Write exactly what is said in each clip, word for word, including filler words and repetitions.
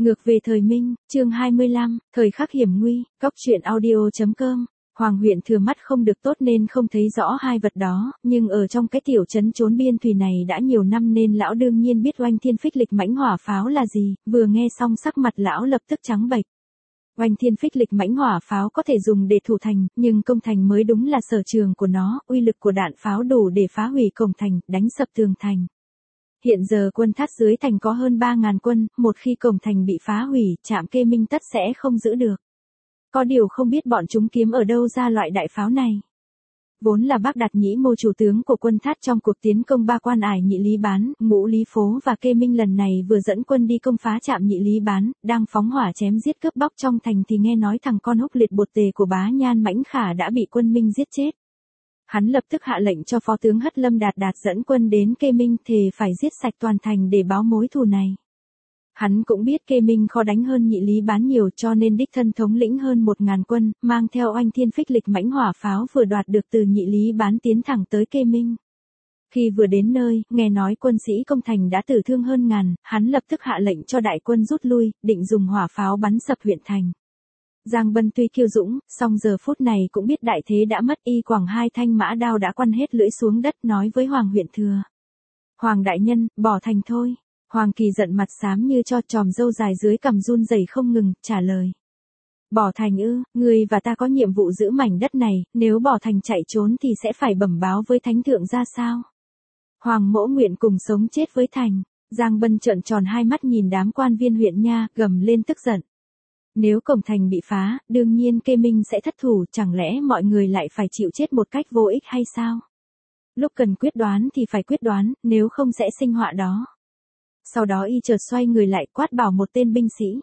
Ngược về thời Minh, chương hai mươi lăm, thời khắc hiểm nguy, góc truyện audio.com. Hoàng huyện thừa mắt không được tốt nên không thấy rõ hai vật đó, nhưng ở trong cái tiểu trấn trốn biên thùy này đã nhiều năm nên lão đương nhiên biết oanh thiên phích lịch mãnh hỏa pháo là gì, vừa nghe xong sắc mặt lão lập tức trắng bệch. Oanh thiên phích lịch mãnh hỏa pháo có thể dùng để thủ thành, nhưng công thành mới đúng là sở trường của nó, uy lực của đạn pháo đủ để phá hủy cổng thành, đánh sập tường thành. Hiện giờ quân Thát dưới thành có hơn ba ngàn quân, một khi cổng thành bị phá hủy, trạm Kê Minh tất sẽ không giữ được. Có điều không biết bọn chúng kiếm ở đâu ra loại đại pháo này. Vốn là Bác Đạt Nhĩ Mô chủ tướng của quân Thát trong cuộc tiến công ba quan ải Nhị Lý Bán, Ngũ Lý Phố và Kê Minh lần này vừa dẫn quân đi công phá trạm Nhị Lý Bán, đang phóng hỏa chém giết cướp bóc trong thành thì nghe nói thằng con húc liệt bột tề của bá Nhan Mãnh Khả đã bị quân Minh giết chết. Hắn lập tức hạ lệnh cho phó tướng Hất Lâm Đạt Đạt dẫn quân đến Kê Minh thề phải giết sạch toàn thành để báo mối thù này. Hắn cũng biết Kê Minh khó đánh hơn Nhị Lý Bán nhiều cho nên đích thân thống lĩnh hơn một ngàn quân, mang theo oanh thiên phích lịch mãnh hỏa pháo vừa đoạt được từ Nhị Lý Bán tiến thẳng tới Kê Minh. Khi vừa đến nơi, nghe nói quân sĩ công thành đã tử thương hơn ngàn, hắn lập tức hạ lệnh cho đại quân rút lui, định dùng hỏa pháo bắn sập huyện thành. Giang Bân tuy kiêu dũng, song giờ phút này cũng biết đại thế đã mất, y quẳng hai thanh mã đao đã quăn hết lưỡi xuống đất nói với Hoàng huyện thừa. Hoàng đại nhân, bỏ thành thôi. Hoàng Kỳ giận mặt xám như cho, tròm râu dài dưới cằm run rẩy không ngừng, trả lời. Bỏ thành ư, ngươi và ta có nhiệm vụ giữ mảnh đất này, nếu bỏ thành chạy trốn thì sẽ phải bẩm báo với thánh thượng ra sao? Hoàng mỗ nguyện cùng sống chết với thành. Giang Bân trợn tròn hai mắt nhìn đám quan viên huyện nha, gầm lên tức giận. Nếu cổng thành bị phá, đương nhiên Kê Minh sẽ thất thủ, chẳng lẽ mọi người lại phải chịu chết một cách vô ích hay sao? Lúc cần quyết đoán thì phải quyết đoán, nếu không sẽ sinh họa đó. Sau đó y chợt xoay người lại quát bảo một tên binh sĩ.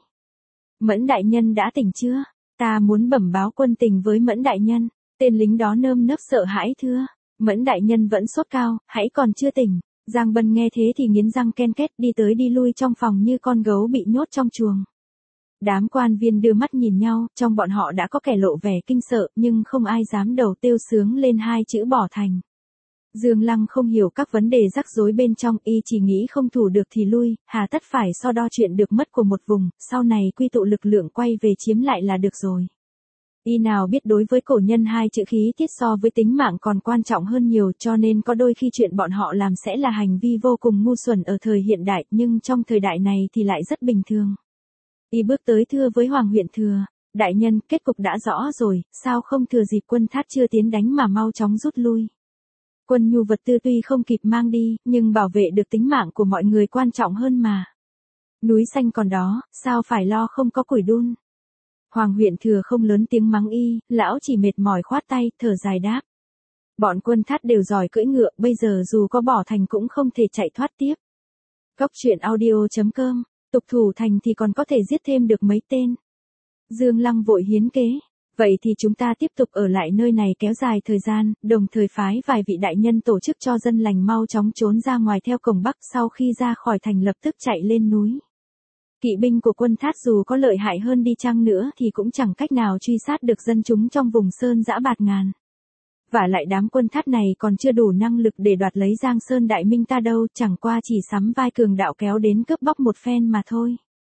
Mẫn đại nhân đã tỉnh chưa? Ta muốn bẩm báo quân tình với Mẫn đại nhân. Tên lính đó nơm nớp sợ hãi thưa. Mẫn đại nhân vẫn sốt cao, hãy còn chưa tỉnh. Giang Bân nghe thế thì nghiến răng ken két đi tới đi lui trong phòng như con gấu bị nhốt trong chuồng. Đám quan viên đưa mắt nhìn nhau, trong bọn họ đã có kẻ lộ vẻ kinh sợ, nhưng không ai dám đầu tiêu sướng lên hai chữ bỏ thành. Dương Lăng không hiểu các vấn đề rắc rối bên trong, y chỉ nghĩ không thủ được thì lui, hà tất phải so đo chuyện được mất của một vùng, sau này quy tụ lực lượng quay về chiếm lại là được rồi. Y nào biết đối với cổ nhân hai chữ khí tiết so với tính mạng còn quan trọng hơn nhiều, cho nên có đôi khi chuyện bọn họ làm sẽ là hành vi vô cùng ngu xuẩn ở thời hiện đại, nhưng trong thời đại này thì lại rất bình thường. Y bước tới thưa với Hoàng huyện thừa, đại nhân, kết cục đã rõ rồi, sao không thừa dịp quân Thát chưa tiến đánh mà mau chóng rút lui. Quân nhu vật tư tuy không kịp mang đi, nhưng bảo vệ được tính mạng của mọi người quan trọng hơn mà. Núi xanh còn đó, sao phải lo không có củi đun. Hoàng huyện thừa không lớn tiếng mắng y, lão chỉ mệt mỏi khoát tay, thở dài đáp. Bọn quân Thát đều giỏi cưỡi ngựa, bây giờ dù có bỏ thành cũng không thể chạy thoát tiếp. Góc truyện audio.com, tục thủ thành thì còn có thể giết thêm được mấy tên. Dương Lăng vội hiến kế. Vậy thì chúng ta tiếp tục ở lại nơi này kéo dài thời gian, đồng thời phái vài vị đại nhân tổ chức cho dân lành mau chóng trốn ra ngoài theo cổng Bắc, sau khi ra khỏi thành lập tức chạy lên núi. Kỵ binh của quân Thát dù có lợi hại hơn đi chăng nữa thì cũng chẳng cách nào truy sát được dân chúng trong vùng sơn dã bạt ngàn. Vả lại đám quân Thát này còn chưa đủ năng lực để đoạt lấy Giang Sơn Đại Minh ta đâu, chẳng qua chỉ sắm vai cường đạo kéo đến cướp bóc một phen mà thôi.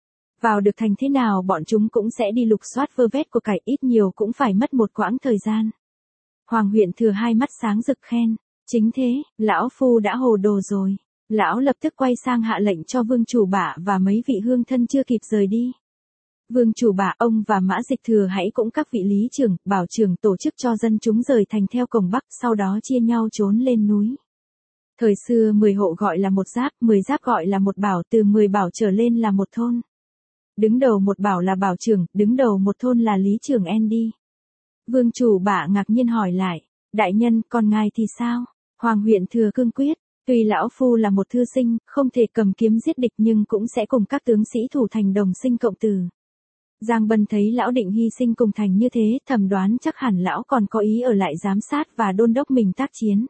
Vào được thành thế nào bọn chúng cũng sẽ đi lục soát vơ vét của cải, ít nhiều cũng phải mất một quãng thời gian. Hoàng huyện thừa hai mắt sáng rực khen, chính thế, lão phu đã hồ đồ rồi. Lão lập tức quay sang hạ lệnh cho Vương Chủ Bạ và mấy vị hương thân chưa kịp rời đi. Vương Chủ Bạ, ông và Mã Dịch Thừa hãy cũng các vị lý trưởng, bảo trưởng tổ chức cho dân chúng rời thành theo cổng Bắc, sau đó chia nhau trốn lên núi. Thời xưa mười hộ gọi là một giáp, mười giáp gọi là một bảo, từ mười bảo trở lên là một thôn. Đứng đầu một bảo là bảo trưởng, đứng đầu một thôn là lý trưởng Andy. Vương Chủ Bạ ngạc nhiên hỏi lại, đại nhân, còn ngài thì sao? Hoàng huyện thừa cương quyết, tuy lão phu là một thư sinh, không thể cầm kiếm giết địch nhưng cũng sẽ cùng các tướng sĩ thủ thành đồng sinh cộng tử. Giang Bân thấy lão định hy sinh cùng thành như thế, thầm đoán chắc hẳn lão còn có ý ở lại giám sát và đôn đốc mình tác chiến.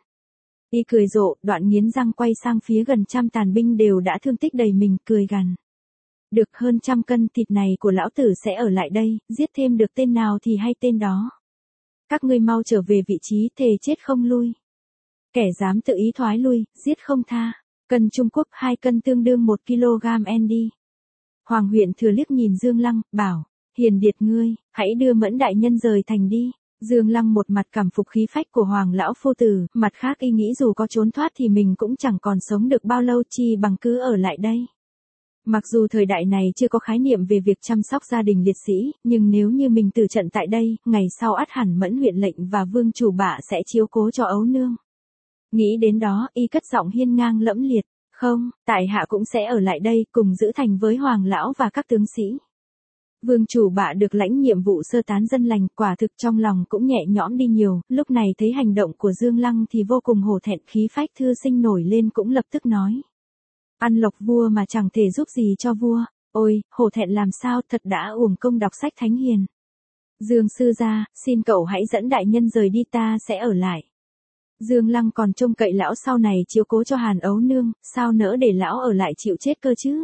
Y cười rộ, đoạn nghiến răng quay sang phía gần trăm tàn binh đều đã thương tích đầy mình, cười gằn. Được hơn trăm cân thịt này của lão tử sẽ ở lại đây, giết thêm được tên nào thì hay tên đó. Các ngươi mau trở về vị trí, thề chết không lui. Kẻ dám tự ý thoái lui, giết không tha. Cân Trung Quốc hai cân tương đương một ki lô gam Andy. Hoàng huyện thừa liếc nhìn Dương Lăng, bảo, Hiền Điệt ngươi, hãy đưa Mẫn đại nhân rời thành đi. Dương Lăng một mặt cảm phục khí phách của Hoàng lão phu tử, mặt khác y nghĩ dù có trốn thoát thì mình cũng chẳng còn sống được bao lâu, chi bằng cứ ở lại đây. Mặc dù thời đại này chưa có khái niệm về việc chăm sóc gia đình liệt sĩ, nhưng nếu như mình tử trận tại đây, ngày sau ắt hẳn Mẫn huyện lệnh và vương chủ bạ sẽ chiếu cố cho ấu nương. Nghĩ đến đó, y cất giọng hiên ngang lẫm liệt, không, tại hạ cũng sẽ ở lại đây, cùng giữ thành với Hoàng lão và các tướng sĩ. Vương chủ bạ được lãnh nhiệm vụ sơ tán dân lành, quả thực trong lòng cũng nhẹ nhõm đi nhiều, lúc này thấy hành động của Dương Lăng thì vô cùng hổ thẹn, khí phách thư sinh nổi lên cũng lập tức nói. Ăn lộc vua mà chẳng thể giúp gì cho vua, ôi, hổ thẹn làm sao, thật đã uổng công đọc sách thánh hiền. Dương sư gia, xin cậu hãy dẫn đại nhân rời đi, ta sẽ ở lại. Dương Lăng còn trông cậy lão sau này chiếu cố cho Hàn ấu nương, sao nỡ để lão ở lại chịu chết cơ chứ.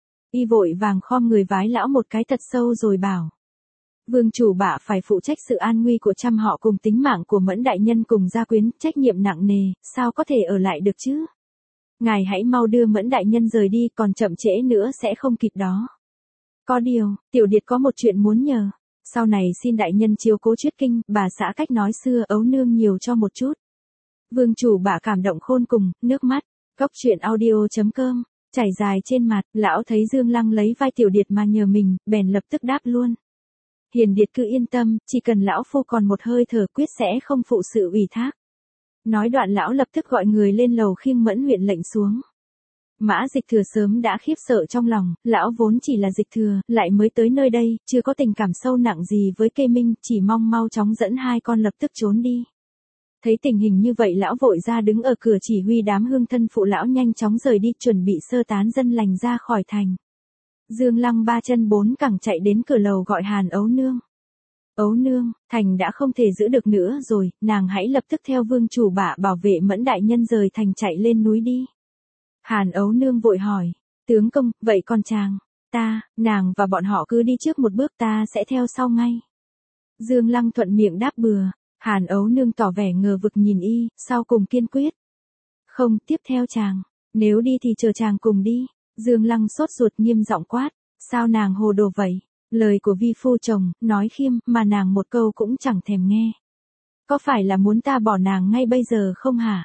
Y vội vàng khom người vái lão một cái thật sâu rồi bảo. Vương chủ bạ phải phụ trách sự an nguy của trăm họ cùng tính mạng của Mẫn đại nhân cùng gia quyến, trách nhiệm nặng nề, sao có thể ở lại được chứ. Ngài hãy mau đưa Mẫn đại nhân rời đi, còn chậm trễ nữa sẽ không kịp đó. Có điều, tiểu điệt có một chuyện muốn nhờ. Sau này xin đại nhân chiếu cố Chuyết Kinh, bà xã cách nói xưa ấu nương nhiều cho một chút. Vương chủ bạ cảm động khôn cùng, nước mắt. Cốc truyện audio chấm com, chảy dài trên mặt, lão thấy Dương Lăng lấy vai tiểu điệt mà nhờ mình, bèn lập tức đáp luôn. Hiền Điệt cứ yên tâm, chỉ cần lão phu còn một hơi thở quyết sẽ không phụ sự ủy thác. Nói đoạn lão lập tức gọi người lên lầu khiêng Mẫn huyện lệnh xuống. Mã Dịch Thừa sớm đã khiếp sợ trong lòng, lão vốn chỉ là Dịch Thừa, lại mới tới nơi đây, chưa có tình cảm sâu nặng gì với Kê Minh, chỉ mong mau chóng dẫn hai con lập tức trốn đi. Thấy tình hình như vậy lão vội ra đứng ở cửa chỉ huy đám hương thân phụ lão nhanh chóng rời đi, chuẩn bị sơ tán dân lành ra khỏi thành. Dương Lăng ba chân bốn cẳng chạy đến cửa lầu gọi Hàn ấu nương. Ấu nương, thành đã không thể giữ được nữa rồi, nàng hãy lập tức theo vương chủ bạ bảo vệ Mẫn đại nhân rời thành chạy lên núi đi. Hàn ấu nương vội hỏi, tướng công, vậy con chàng, ta, nàng và bọn họ cứ đi trước một bước, ta sẽ theo sau ngay. Dương Lăng thuận miệng đáp bừa. Hàn ấu nương tỏ vẻ ngờ vực nhìn y, sau cùng kiên quyết. Không, tiếp theo chàng, nếu đi thì chờ chàng cùng đi. Dương Lăng sốt ruột nghiêm giọng quát, sao nàng hồ đồ vậy, lời của vi phu chồng, nói khiêm, mà nàng một câu cũng chẳng thèm nghe. Có phải là muốn ta bỏ nàng ngay bây giờ không hả?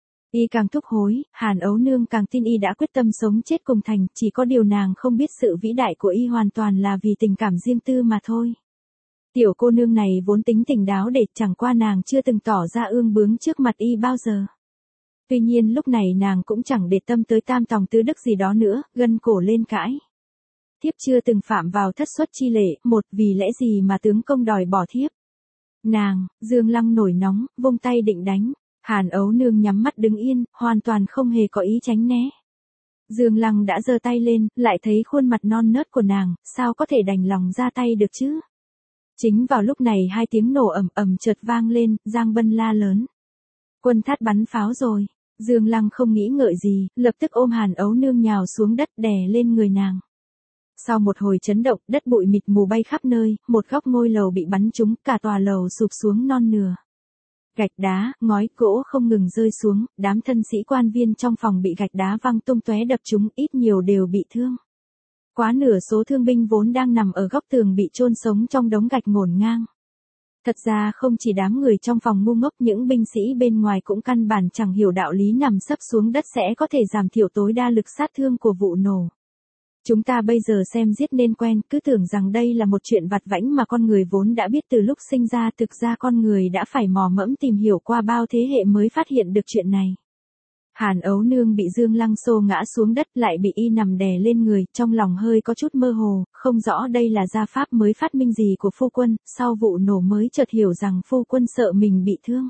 Y càng thúc hối, Hàn ấu nương càng tin y đã quyết tâm sống chết cùng thành, chỉ có điều nàng không biết sự vĩ đại của y hoàn toàn là vì tình cảm riêng tư mà thôi. Tiểu cô nương này vốn tính tình đáo để, chẳng qua nàng chưa từng tỏ ra ương bướng trước mặt y bao giờ. Tuy nhiên lúc này nàng cũng chẳng để tâm tới tam tòng tứ đức gì đó nữa, gân cổ lên cãi. Thiếp chưa từng phạm vào thất xuất chi lệ, một vì lẽ gì mà tướng công đòi bỏ thiếp. Nàng, Dương Lăng nổi nóng, vung tay định đánh. Hàn ấu nương nhắm mắt đứng yên, hoàn toàn không hề có ý tránh né. Dương Lăng đã giơ tay lên, lại thấy khuôn mặt non nớt của nàng, sao có thể đành lòng ra tay được chứ. Chính vào lúc này hai tiếng nổ ầm ầm chợt vang lên, Giang Bân la lớn. Quân Thát bắn pháo rồi. Dương Lăng không nghĩ ngợi gì, lập tức ôm Hàn ấu nương nhào xuống đất đè lên người nàng. Sau một hồi chấn động, đất bụi mịt mù bay khắp nơi, một góc ngôi lầu bị bắn trúng, cả tòa lầu sụp xuống non nửa. Gạch đá, ngói gỗ không ngừng rơi xuống, đám thân sĩ quan viên trong phòng bị gạch đá văng tung tóe đập chúng, ít nhiều đều bị thương. Quá nửa số thương binh vốn đang nằm ở góc tường bị chôn sống trong đống gạch ngổn ngang. Thật ra không chỉ đám người trong phòng ngu ngốc, những binh sĩ bên ngoài cũng căn bản chẳng hiểu đạo lý nằm sấp xuống đất sẽ có thể giảm thiểu tối đa lực sát thương của vụ nổ. Chúng ta bây giờ xem giết nên quen, cứ tưởng rằng đây là một chuyện vặt vãnh mà con người vốn đã biết từ lúc sinh ra, thực ra con người đã phải mò mẫm tìm hiểu qua bao thế hệ mới phát hiện được chuyện này. Hàn ấu nương bị Dương Lăng xô ngã xuống đất, lại bị y nằm đè lên người, trong lòng hơi có chút mơ hồ, không rõ đây là gia pháp mới phát minh gì của phu quân, sau vụ nổ mới chợt hiểu rằng phu quân sợ mình bị thương.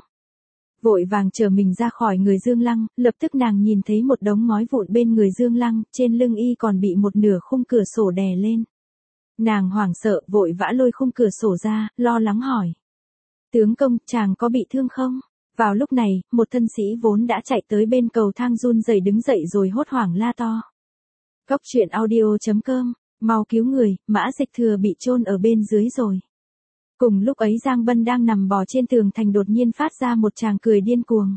Vội vàng chờ mình ra khỏi người Dương Lăng, lập tức nàng nhìn thấy một đống ngói vụn bên người Dương Lăng, trên lưng y còn bị một nửa khung cửa sổ đè lên. Nàng hoảng sợ, vội vã lôi khung cửa sổ ra, lo lắng hỏi. Tướng công, chàng có bị thương không? Vào lúc này, một thân sĩ vốn đã chạy tới bên cầu thang run rẩy đứng dậy rồi hốt hoảng la to. Cốc truyện audio chấm com, mau cứu người, Mã Dịch Thừa bị chôn ở bên dưới rồi. Cùng lúc ấy Giang Bân đang nằm bò trên tường thành đột nhiên phát ra một tràng cười điên cuồng.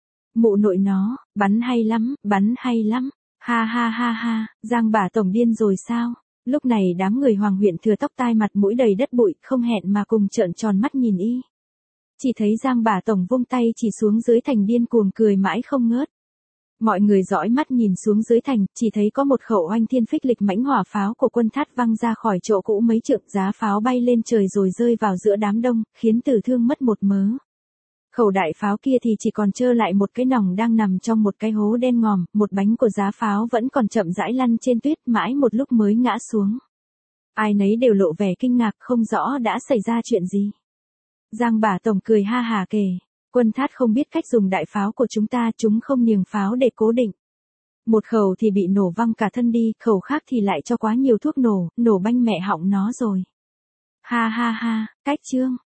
Mụ nội nó, bắn hay lắm, bắn hay lắm, ha ha ha ha, Giang bà tổng điên rồi sao? Lúc này đám người Hoàng huyện thừa tóc tai mặt mũi đầy đất bụi, không hẹn mà cùng trợn tròn mắt nhìn y. Chỉ thấy Giang bà tổng vung tay chỉ xuống dưới thành điên cuồng cười mãi không ngớt. Mọi người dõi mắt nhìn xuống dưới thành, chỉ thấy có một khẩu oanh thiên phích lịch mãnh hỏa pháo của quân Thát văng ra khỏi chỗ cũ mấy trượng, giá pháo bay lên trời rồi rơi vào giữa đám đông, khiến tử thương mất một mớ. Khẩu đại pháo kia thì chỉ còn trơ lại một cái nòng đang nằm trong một cái hố đen ngòm, một bánh của giá pháo vẫn còn chậm rãi lăn trên tuyết mãi một lúc mới ngã xuống. Ai nấy đều lộ vẻ kinh ngạc, không rõ đã xảy ra chuyện gì. Giang bà tổng cười ha hà kể, quân Thát không biết cách dùng đại pháo của chúng ta, chúng không niềng pháo để cố định. Một khẩu thì bị nổ văng cả thân đi, khẩu khác thì lại cho quá nhiều thuốc nổ, nổ banh mẹ họng nó rồi. Ha ha ha, cách chương.